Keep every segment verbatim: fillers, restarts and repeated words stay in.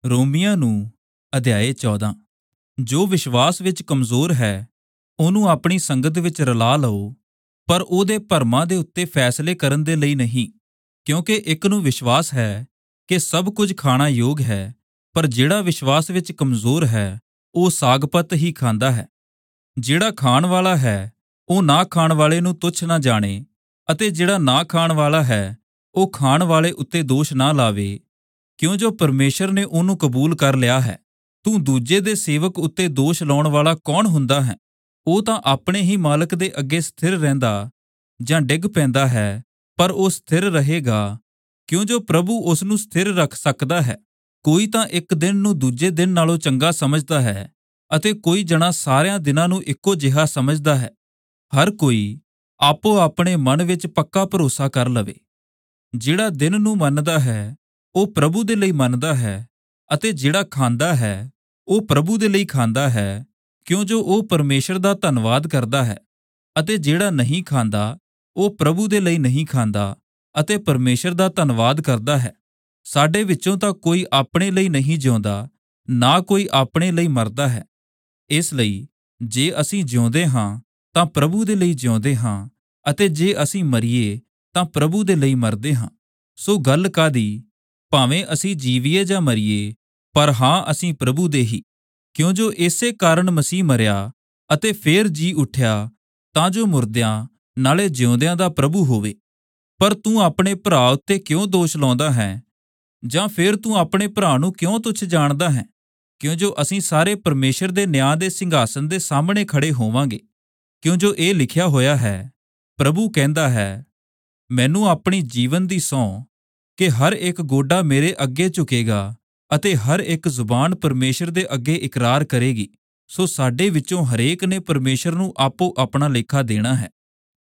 ਰੋਮੀਆਂ ਨੂੰ ਅਧਿਆਇ ਚੌਦਾਂ। ਜੋ ਵਿਸ਼ਵਾਸ ਵਿੱਚ ਕਮਜ਼ੋਰ ਹੈ ਉਹਨੂੰ ਆਪਣੀ ਸੰਗਤ ਵਿੱਚ ਰਲਾ ਲਓ, ਪਰ ਉਹਦੇ ਭਰਮਾਂ ਦੇ ਉੱਤੇ ਫੈਸਲੇ ਕਰਨ ਦੇ ਲਈ ਨਹੀਂ। ਕਿਉਂਕਿ ਇੱਕ ਨੂੰ ਵਿਸ਼ਵਾਸ ਹੈ ਕਿ ਸਭ ਕੁਝ ਖਾਣਾ ਯੋਗ ਹੈ, ਪਰ ਜਿਹੜਾ ਵਿਸ਼ਵਾਸ ਵਿੱਚ ਕਮਜ਼ੋਰ ਹੈ ਉਹ ਸਾਗ-ਪਤ ਹੀ ਖਾਂਦਾ ਹੈ। ਜਿਹੜਾ ਖਾਣ ਵਾਲਾ ਹੈ ਉਹ ਨਾ ਖਾਣ ਵਾਲੇ ਨੂੰ ਤੁੱਛ ਨਾ ਜਾਣੇ, ਅਤੇ ਜਿਹੜਾ ਨਾ ਖਾਣ ਵਾਲਾ ਹੈ ਉਹ ਖਾਣ ਵਾਲੇ ਉੱਤੇ ਦੋਸ਼ ਨਾ ਲਾਵੇ, ਕਿਉਂ ਜੋ ਪਰਮੇਸ਼ਰ ਨੇ ਉਹਨੂੰ ਕਬੂਲ ਕਰ ਲਿਆ ਹੈ। ਤੂੰ ਦੂਜੇ ਦੇ ਸੇਵਕ ਉੱਤੇ ਦੋਸ਼ ਲਾਉਣ ਵਾਲਾ ਕੌਣ ਹੁੰਦਾ ਹੈ? ਉਹ ਤਾਂ ਆਪਣੇ ਹੀ ਮਾਲਕ ਦੇ ਅੱਗੇ ਸਥਿਰ ਰਹਿੰਦਾ ਜਾਂ ਡਿੱਗ ਪੈਂਦਾ ਹੈ, ਪਰ ਉਹ ਸਥਿਰ ਰਹੇਗਾ, ਕਿਉਂ ਜੋ ਪ੍ਰਭੂ ਉਸ ਨੂੰ ਸਥਿਰ ਰੱਖ ਸਕਦਾ ਹੈ। ਕੋਈ ਤਾਂ ਇੱਕ ਦਿਨ ਨੂੰ ਦੂਜੇ ਦਿਨ ਨਾਲੋਂ ਚੰਗਾ ਸਮਝਦਾ ਹੈ, ਅਤੇ ਕੋਈ ਜਣਾ ਸਾਰਿਆਂ ਦਿਨਾਂ ਨੂੰ ਇੱਕੋ ਜਿਹਾ ਸਮਝਦਾ ਹੈ। ਹਰ ਕੋਈ ਆਪੋ ਆਪਣੇ ਮਨ ਵਿੱਚ ਪੱਕਾ ਭਰੋਸਾ ਕਰ ਲਵੇ। ਜਿਹੜਾ ਦਿਨ ਨੂੰ ਮੰਨਦਾ ਹੈ ਉਹ ਪ੍ਰਭੂ ਦੇ ਲਈ ਮੰਨਦਾ ਹੈ, ਅਤੇ ਜਿਹੜਾ ਖਾਂਦਾ ਹੈ ਉਹ ਪ੍ਰਭੂ ਦੇ ਲਈ ਖਾਂਦਾ ਹੈ, ਕਿਉਂ ਜੋ ਉਹ ਪਰਮੇਸ਼ਰ ਦਾ ਧੰਨਵਾਦ ਕਰਦਾ ਹੈ। ਅਤੇ ਜਿਹੜਾ ਨਹੀਂ ਖਾਂਦਾ ਉਹ ਪ੍ਰਭੂ ਦੇ ਲਈ ਨਹੀਂ ਖਾਂਦਾ, ਅਤੇ ਪਰਮੇਸ਼ਰ ਦਾ ਧੰਨਵਾਦ ਕਰਦਾ ਹੈ। ਸਾਡੇ ਵਿੱਚੋਂ ਤਾਂ ਕੋਈ ਆਪਣੇ ਲਈ ਨਹੀਂ ਜਿਉਂਦਾ, ਨਾ ਕੋਈ ਆਪਣੇ ਲਈ ਮਰਦਾ ਹੈ। ਇਸ ਲਈ ਜੇ ਅਸੀਂ ਜਿਉਂਦੇ ਹਾਂ ਤਾਂ ਪ੍ਰਭੂ ਦੇ ਲਈ ਜਿਉਂਦੇ ਹਾਂ, ਅਤੇ ਜੇ ਅਸੀਂ ਮਰੀਏ ਤਾਂ ਪ੍ਰਭੂ ਦੇ ਲਈ ਮਰਦੇ ਹਾਂ। ਸੋ ਗੱਲ ਕਾਹਦੀ? ਭਾਵੇਂ ਅਸੀਂ ਜੀਵੀਏ ਜਾਂ ਮਰੀਏ, ਪਰ ਹਾਂ ਅਸੀਂ ਪ੍ਰਭੂ ਦੇ ਹੀ। ਕਿਉਂ ਜੋ ਇਸੇ ਕਾਰਨ ਮਸੀਹ ਮਰਿਆ ਅਤੇ ਫੇਰ ਜੀ ਉੱਠਿਆ, ਤਾਂ ਜੋ ਮੁਰਦਿਆਂ ਨਾਲੇ ਜਿਉਂਦਿਆਂ ਦਾ ਪ੍ਰਭੂ ਹੋਵੇ। ਪਰ ਤੂੰ ਆਪਣੇ ਭਰਾ ਉੱਤੇ ਕਿਉਂ ਦੋਸ਼ ਲਾਉਂਦਾ ਹੈ? ਜਾਂ ਫੇਰ ਤੂੰ ਆਪਣੇ ਭਰਾ ਨੂੰ ਕਿਉਂ ਤੁੱਛ ਜਾਣਦਾ ਹੈ? ਕਿਉਂ ਜੋ ਅਸੀਂ ਸਾਰੇ ਪਰਮੇਸ਼ਰ ਦੇ ਨਿਆਂ ਦੇ ਸਿੰਘਾਸਨ ਦੇ ਸਾਹਮਣੇ ਖੜੇ ਹੋਵਾਂਗੇ। ਕਿਉਂ ਜੋ ਇਹ ਲਿਖਿਆ ਹੋਇਆ ਹੈ, ਪ੍ਰਭੂ ਕਹਿੰਦਾ ਹੈ, ਮੈਨੂੰ ਆਪਣੀ ਜੀਵਨ ਦੀ ਸਹੁੰ ਕਿ ਹਰ ਇੱਕ ਗੋਡਾ ਮੇਰੇ ਅੱਗੇ ਝੁਕੇਗਾ, ਅਤੇ ਹਰ ਇੱਕ ਜ਼ੁਬਾਨ ਪਰਮੇਸ਼ਰ ਦੇ ਅੱਗੇ ਇਕਰਾਰ ਕਰੇਗੀ। ਸੋ ਸਾਡੇ ਵਿੱਚੋਂ ਹਰੇਕ ਨੇ ਪਰਮੇਸ਼ਰ ਨੂੰ ਆਪੋ ਆਪਣਾ ਲੇਖਾ ਦੇਣਾ ਹੈ।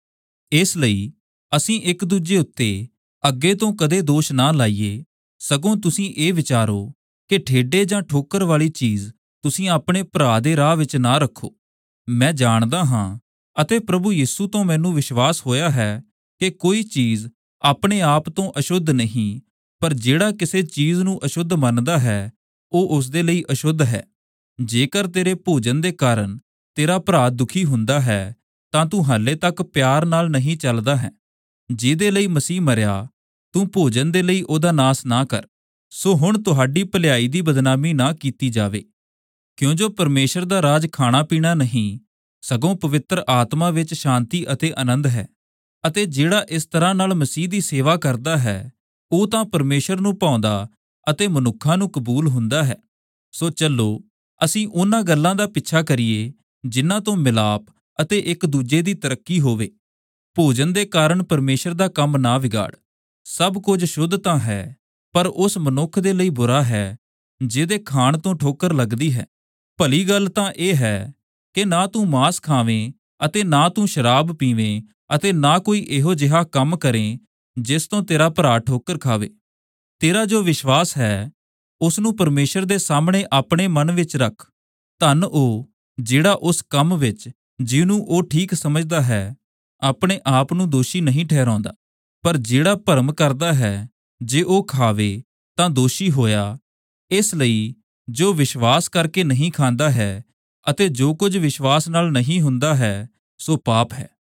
ਇਸ ਲਈ ਅਸੀਂ ਇੱਕ ਦੂਜੇ ਉੱਤੇ ਅੱਗੇ ਤੋਂ ਕਦੇ ਦੋਸ਼ ਨਾ ਲਾਈਏ, ਸਗੋਂ ਤੁਸੀਂ ਇਹ ਵਿਚਾਰੋ ਕਿ ਠੇਡੇ ਜਾਂ ਠੋਕਰ ਵਾਲੀ ਚੀਜ਼ ਤੁਸੀਂ ਆਪਣੇ ਭਰਾ ਦੇ ਰਾਹ ਵਿੱਚ ਨਾ ਰੱਖੋ। ਮੈਂ ਜਾਣਦਾ ਹਾਂ ਅਤੇ ਪ੍ਰਭੂ ਯਿਸੂ ਤੋਂ ਮੈਨੂੰ ਵਿਸ਼ਵਾਸ ਹੋਇਆ ਹੈ ਕਿ ਕੋਈ ਚੀਜ਼ ਆਪਣੇ ਆਪ ਤੋਂ ਅਸ਼ੁੱਧ ਨਹੀਂ, ਪਰ ਜਿਹੜਾ ਕਿਸੇ ਚੀਜ਼ ਨੂੰ ਅਸ਼ੁੱਧ ਮੰਨਦਾ ਹੈ ਉਹ ਉਸਦੇ ਲਈ ਅਸ਼ੁੱਧ ਹੈ। ਜੇਕਰ ਤੇਰੇ ਭੋਜਨ ਦੇ ਕਾਰਨ ਤੇਰਾ ਭਰਾ ਦੁਖੀ ਹੁੰਦਾ ਹੈ, ਤਾਂ ਤੂੰ ਹਾਲੇ ਤੱਕ ਪਿਆਰ ਨਾਲ ਨਹੀਂ ਚੱਲਦਾ ਹੈ। ਜਿਹਦੇ ਲਈ ਮਸੀਹ ਮਰਿਆ, ਤੂੰ ਭੋਜਨ ਦੇ ਲਈ ਉਹਦਾ ਨਾਸ ਨਾ ਕਰ। ਸੋ ਹੁਣ ਤੁਹਾਡੀ ਭਲਾਈ ਦੀ ਬਦਨਾਮੀ ਨਾ ਕੀਤੀ ਜਾਵੇ। ਕਿਉਂ ਜੋ ਪਰਮੇਸ਼ਰ ਦਾ ਰਾਜ ਖਾਣਾ ਪੀਣਾ ਨਹੀਂ, ਸਗੋਂ ਪਵਿੱਤਰ ਆਤਮਾ ਵਿੱਚ ਸ਼ਾਂਤੀ ਅਤੇ ਆਨੰਦ ਹੈ। ਅਤੇ ਜਿਹੜਾ ਇਸ ਤਰ੍ਹਾਂ ਨਾਲ ਮਸੀਹ ਦੀ ਸੇਵਾ ਕਰਦਾ ਹੈ, ਉਹ ਤਾਂ ਪਰਮੇਸ਼ਰ ਨੂੰ ਭਾਉਂਦਾ ਅਤੇ ਮਨੁੱਖਾਂ ਨੂੰ ਕਬੂਲ ਹੁੰਦਾ ਹੈ। ਸੋ ਚੱਲੋ ਅਸੀਂ ਉਹਨਾਂ ਗੱਲਾਂ ਦਾ ਪਿੱਛਾ ਕਰੀਏ ਜਿਨ੍ਹਾਂ ਤੋਂ ਮਿਲਾਪ ਅਤੇ ਇੱਕ ਦੂਜੇ ਦੀ ਤਰੱਕੀ ਹੋਵੇ। ਭੋਜਨ ਦੇ ਕਾਰਨ ਪਰਮੇਸ਼ਰ ਦਾ ਕੰਮ ਨਾ ਵਿਗਾੜ। ਸਭ ਕੁਝ ਸ਼ੁੱਧ ਤਾਂ ਹੈ, ਪਰ ਉਸ ਮਨੁੱਖ ਦੇ ਲਈ ਬੁਰਾ ਹੈ ਜਿਹਦੇ ਖਾਣ ਤੋਂ ਠੋਕਰ ਲੱਗਦੀ ਹੈ। ਭਲੀ ਗੱਲ ਤਾਂ ਇਹ ਹੈ ਕਿ ਨਾ ਤੂੰ ਮਾਂਸ ਖਾਵੇਂ, ਅਤੇ ਨਾ ਤੂੰ ਸ਼ਰਾਬ ਪੀਵੇਂ, ਅਤੇ ਨਾ ਕੋਈ ਇਹੋ ਜਿਹਾ ਕੰਮ ਕਰੇ ਜਿਸ ਤੋਂ ਤੇਰਾ ਭਰਾ ਠੋਕਰ ਖਾਵੇ। ਤੇਰਾ ਜੋ ਵਿਸ਼ਵਾਸ ਹੈ ਉਸ ਨੂੰ ਪਰਮੇਸ਼ਰ ਦੇ ਸਾਹਮਣੇ ਆਪਣੇ ਮਨ ਵਿੱਚ ਰੱਖ। ਧੰਨ ਉਹ ਜਿਹੜਾ ਉਸ ਕੰਮ ਵਿੱਚ, ਜਿਹਨੂੰ ਉਹ ਠੀਕ ਸਮਝਦਾ ਹੈ, ਆਪਣੇ ਆਪ ਨੂੰ ਦੋਸ਼ੀ ਨਹੀਂ ਠਹਿਰਾਉਂਦਾ। ਪਰ ਜਿਹੜਾ ਭਰਮ ਕਰਦਾ ਹੈ, ਜੇ ਉਹ ਖਾਵੇ ਤਾਂ ਦੋਸ਼ੀ ਹੋਇਆ। ਇਸ ਲਈ ਜੋ ਵਿਸ਼ਵਾਸ ਕਰਕੇ ਨਹੀਂ ਖਾਂਦਾ ਹੈ, ਅਤੇ ਜੋ ਕੁਝ ਵਿਸ਼ਵਾਸ ਨਾਲ ਨਹੀਂ ਹੁੰਦਾ ਹੈ, ਸੋ ਪਾਪ ਹੈ।